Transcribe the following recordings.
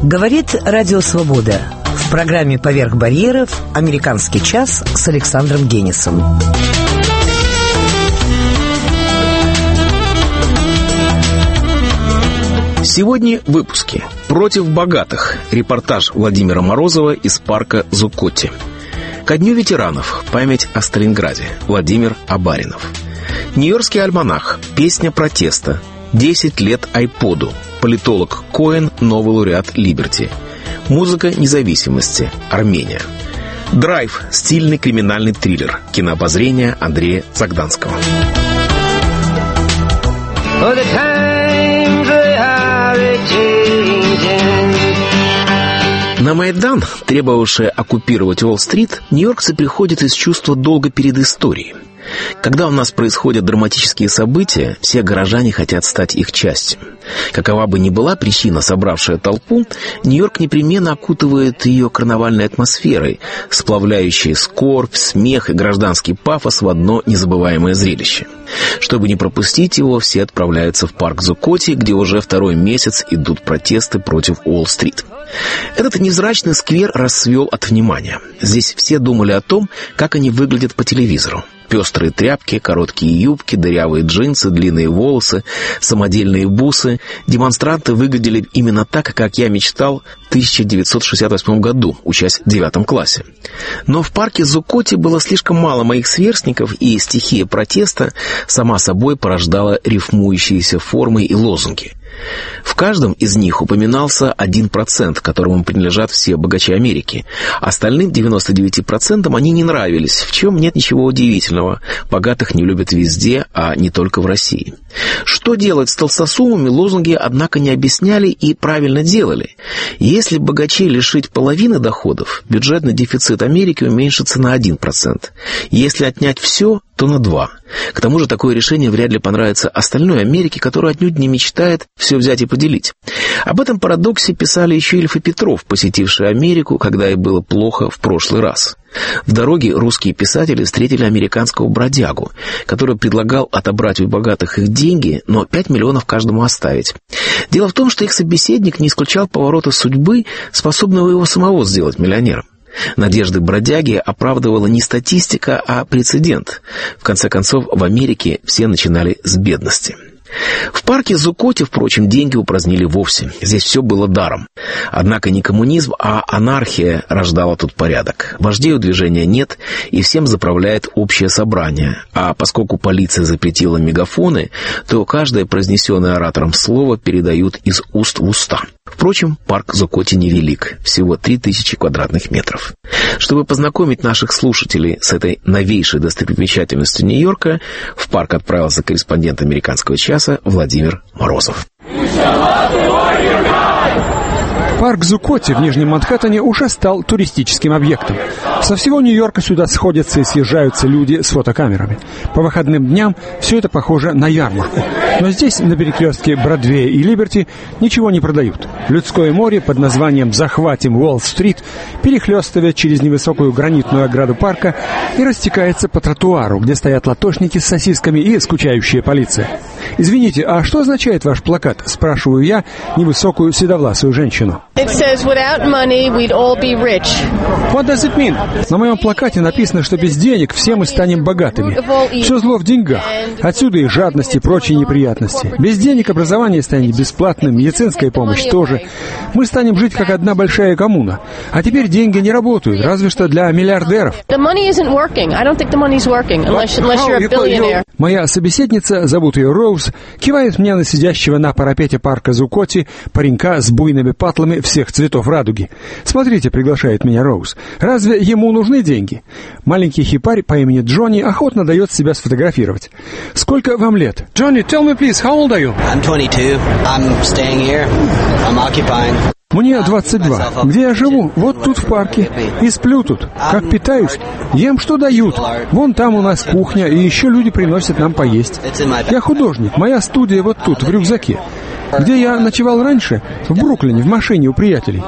Говорит Радио Свобода. В программе «Поверх барьеров» «Американский час» с Александром Генисом. Сегодня в выпуске «Против богатых» репортаж Владимира Морозова из парка Зукотти. Ко дню ветеранов память о Сталинграде. Владимир Абаринов. Нью-Йоркский альманах. Песня протеста. 10 лет айподу. Политолог Коэн, новый лауреат Либерти. Музыка независимости. Армения. Драйв. Стильный криминальный триллер. Кинообозрение Андрея Загданского. На Майдан, требовавший оккупировать Уолл-стрит, нью-йоркцы приходят из чувства долга перед историей. Когда у нас происходят драматические события, все горожане хотят стать их частью. Какова бы ни была причина, собравшая толпу, Нью-Йорк непременно окутывает ее карнавальной атмосферой, сплавляющей скорбь, смех и гражданский пафос в одно незабываемое зрелище. Чтобы не пропустить его, все отправляются в парк Зукотти, где уже второй месяц идут протесты против Уолл-стрит. Этот невзрачный сквер расцвел от внимания. Здесь все думали о том, как они выглядят по телевизору. Пестрые тряпки, короткие юбки, дырявые джинсы, длинные волосы, самодельные бусы. Демонстранты выглядели именно так, как я мечтал в 1968 году, учась в 9 классе. Но в парке Зукотти было слишком мало моих сверстников, и стихия протеста сама собой порождала рифмующиеся формы и лозунги. В каждом из них упоминался 1%, которому принадлежат все богачи Америки. Остальным 99% они не нравились, в чем нет ничего удивительного. Богатых не любят везде, а не только в России. Что делать с толстосумами, лозунги, однако, не объясняли и правильно делали. Если богачей лишить половины доходов, бюджетный дефицит Америки уменьшится на 1%. Если отнять все, то на 2%. К тому же такое решение вряд ли понравится остальной Америке, которая отнюдь не мечтает все взять и поделить. Об этом парадоксе писали еще Ильф и Петров, посетившие Америку, когда ей было плохо в прошлый раз. В дороге русские писатели встретили американского бродягу, который предлагал отобрать у богатых их деньги, но 5 миллионов каждому оставить. Дело в том, что их собеседник не исключал поворота судьбы, способного его самого сделать миллионером. Надежды бродяги оправдывала не статистика, а прецедент. В конце концов, в Америке все начинали с бедности. В парке Зукотти, впрочем, деньги упразднили вовсе. Здесь все было даром. Однако не коммунизм, а анархия рождала тут порядок. Вождей у движения нет, и всем заправляет общее собрание. А поскольку полиция запретила мегафоны, то каждое произнесенное оратором слово передают из уст в уста. Впрочем, парк Зукотти невелик, всего 3000 квадратных метров. Чтобы познакомить наших слушателей с этой новейшей достопримечательностью Нью-Йорка, в парк отправился корреспондент «Американского часа» Владимир Морозов. Парк Зукотти в Нижнем Манхэттене уже стал туристическим объектом. Со всего Нью-Йорка сюда сходятся и съезжаются люди с фотокамерами. По выходным дням все это похоже на ярмарку. Но здесь, на перекрестке Бродвея и Либерти, ничего не продают. Людское море под названием «Захватим Уолл-стрит» перехлестывает через невысокую гранитную ограду парка и растекается по тротуару, где стоят латошники с сосисками и скучающая полиция. «Извините, а что означает ваш плакат?» – спрашиваю я невысокую седовласую женщину. It says, without money, we'd all be rich. What does it mean? На моем плакате написано, что без денег все мы станем богатыми. Все зло в деньгах. Отсюда и жадность, и прочие неприятности. Без денег образование станет бесплатным, медицинская помощь тоже. Мы станем жить как одна большая коммуна. А теперь деньги не работают, разве что для миллиардеров. Моя собеседница, зовут ее Роуз, кивает мне на сидящего на парапете парка Зукотти паренька с буйными патлами всех цветов радуги. «Смотрите», — приглашает меня Роуз, — «разве ему нужны деньги?» Маленький хипарь по имени Джонни охотно дает себя сфотографировать. «Сколько вам лет?» «Джонни, tell me please, how old are you?» I'm 22. I'm staying here. I'm occupying. Мне 22. Где я живу? Вот тут в парке. И сплю тут. Как питаюсь? Ем, что дают. Вон там у нас кухня, и еще люди приносят нам поесть. Я художник. Моя студия вот тут, в рюкзаке. Где я ночевал раньше? В Бруклине, в машине у приятелей.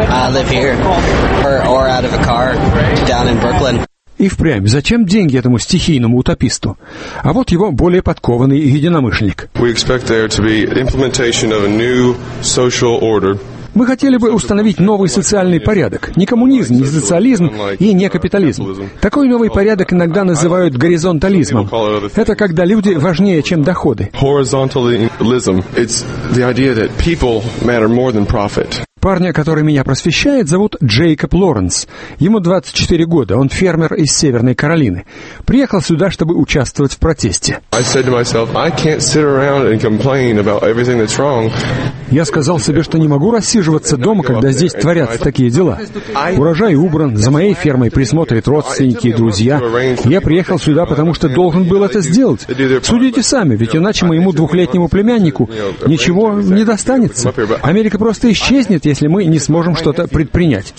И впрямь, зачем деньги этому стихийному утописту? А вот его более подкованный единомышленник. Мы хотели бы установить новый социальный порядок. Не коммунизм, не социализм и не капитализм. Такой новый порядок иногда называют горизонтализмом. Это когда люди важнее, чем доходы. Парня, который меня просвещает, зовут Джейкоб Лоренс. Ему 24 года, он фермер из Северной Каролины. Приехал сюда, чтобы участвовать в протесте. Я сказал себе, что не могу рассиживаться дома, когда здесь творятся такие дела. Урожай убран, за моей фермой присмотрят родственники и друзья. Я приехал сюда, потому что должен был это сделать. Судите сами, ведь иначе моему двухлетнему племяннику ничего не достанется. Америка просто исчезнет, если мы не сможем что-то предпринять.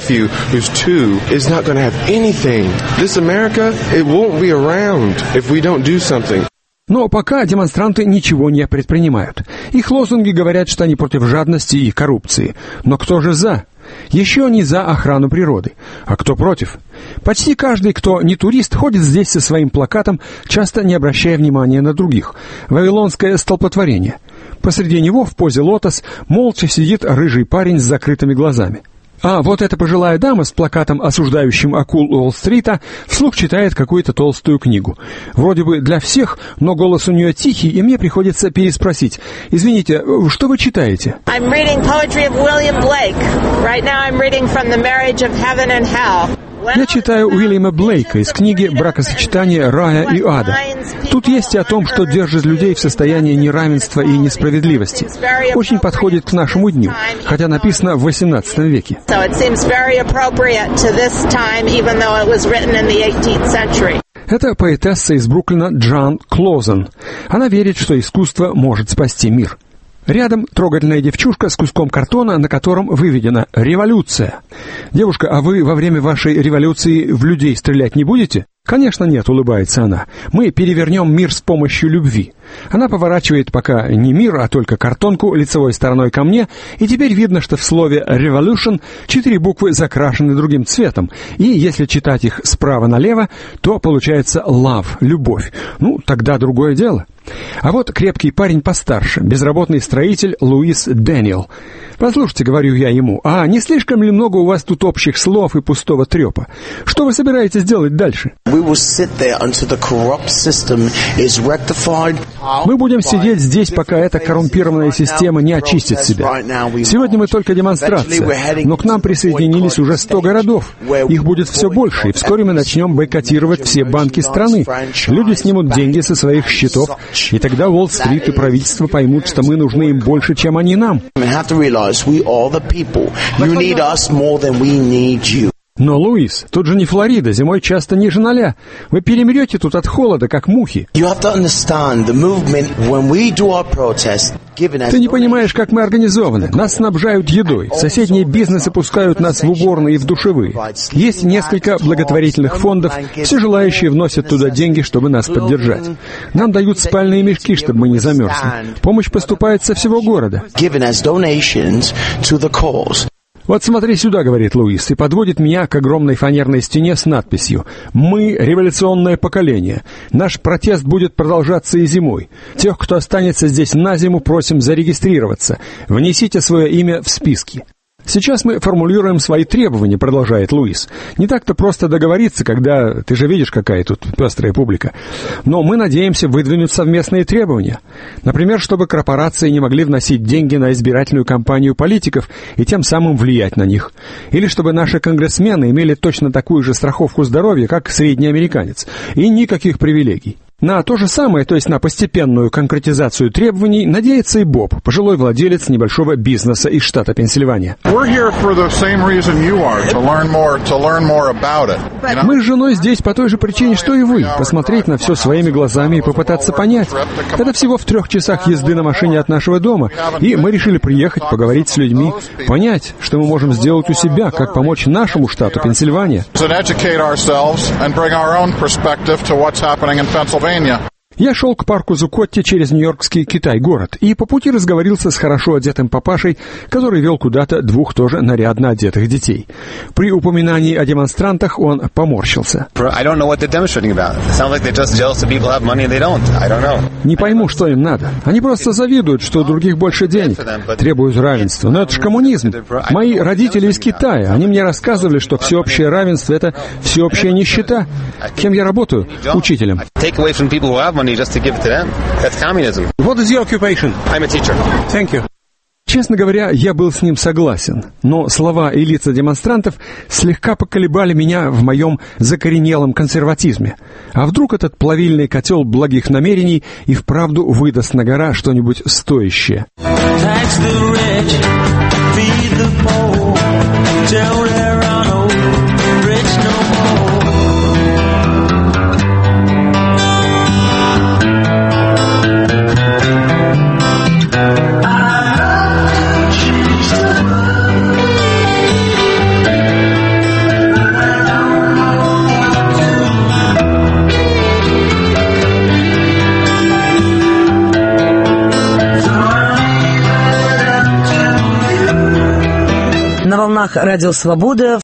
Но пока демонстранты ничего не предпринимают. Их лозунги говорят, что они против жадности и коррупции. Но кто же за? Еще они за охрану природы. А кто против? Почти каждый, кто не турист, ходит здесь со своим плакатом, часто не обращая внимания на других. Вавилонское столпотворение. Посреди него, в позе лотос, молча сидит рыжий парень с закрытыми глазами. А вот эта пожилая дама с плакатом, осуждающим акул Уолл-стрита, вслух читает какую-то толстую книгу. Вроде бы для всех, но голос у нее тихий, и мне приходится переспросить. Извините, что вы читаете? I'm reading poetry of William Blake. Right now I'm reading from The Marriage of Heaven and Hell. Я читаю Уильяма Блейка из книги «Бракосочетание рая и ада». Тут есть и о том, что держит людей в состоянии неравенства и несправедливости. Очень подходит к нашему дню, хотя написано в XVIII веке. Это поэтесса из Бруклина Джан Клозен. Она верит, что искусство может спасти мир. Рядом трогательная девчушка с куском картона, на котором выведено «Революция». «Девушка, а вы во время вашей революции в людей стрелять не будете?» «Конечно нет», — улыбается она. «Мы перевернем мир с помощью любви». Она поворачивает пока не мир, а только картонку лицевой стороной ко мне, и теперь видно, что в слове «revolution» 4 буквы закрашены другим цветом, и если читать их справа налево, то получается «love», «любовь». Ну, тогда другое дело. А вот крепкий парень постарше, безработный строитель Луис Дэниел. «Послушайте, — говорю я ему, — а не слишком ли много у вас тут общих слов и пустого трепа? Что вы собираетесь делать дальше?» Мы будем сидеть здесь, пока эта коррумпированная система не очистит себя. Сегодня мы только демонстрация, но к нам присоединились уже 100 городов. Их будет все больше, и вскоре мы начнем бойкотировать все банки страны. Люди снимут деньги со своих счетов, и тогда Уолл-стрит и правительство поймут, что мы нужны им больше, чем они нам. Но, Луис, тут же не Флорида, зимой часто ниже 0. Вы перемрете тут от холода, как мухи. Ты не понимаешь, как мы организованы. Нас снабжают едой. Соседние бизнесы пускают нас в уборные и в душевые. Есть несколько благотворительных фондов. Все желающие вносят туда деньги, чтобы нас поддержать. Нам дают спальные мешки, чтобы мы не замерзли. Помощь поступает со всего города. «Вот смотри сюда, — говорит Луис, и подводит меня к огромной фанерной стене с надписью: «Мы — революционное поколение. Наш протест будет продолжаться и зимой. Тех, кто останется здесь на зиму, просим зарегистрироваться. Внесите свое имя в списки». «Сейчас мы формулируем свои требования, — продолжает Луис. Не так-то просто договориться, когда ты же видишь, какая тут пестрая публика. Но мы надеемся выдвинуть совместные требования. Например, чтобы корпорации не могли вносить деньги на избирательную кампанию политиков и тем самым влиять на них. Или чтобы наши конгрессмены имели точно такую же страховку здоровья, как средний американец, и никаких привилегий». На то же самое, то есть на постепенную конкретизацию требований, надеется и Боб, пожилой владелец небольшого бизнеса из штата Пенсильвания. Мы с женой здесь по той же причине, что и вы, посмотреть на все своими глазами и попытаться понять. Это всего в 3 часах езды на машине от нашего дома, и мы решили приехать, поговорить с людьми, понять, что мы можем сделать у себя, как помочь нашему штату Пенсильвания. Я шел к парку Зукотти через нью-йоркский Китай-город и по пути разговорился с хорошо одетым папашей, который вел куда-то двух тоже нарядно одетых детей. При упоминании о демонстрантах он поморщился. Не пойму, что им надо. Они просто завидуют, что у других больше денег, требуют равенства. Но это же коммунизм. Мои родители из Китая, они мне рассказывали, что всеобщее равенство — это всеобщая нищета. Кем я работаю? Учителем. What is your occupation? I'm a teacher. Thank you. Честно говоря, я был с ним согласен, но слова и лица демонстрантов слегка поколебали меня в моем закоренелом консерватизме. А вдруг этот плавильный котел благих намерений и вправду выдаст на гора что-нибудь стоящее? На волнах Радио Свобода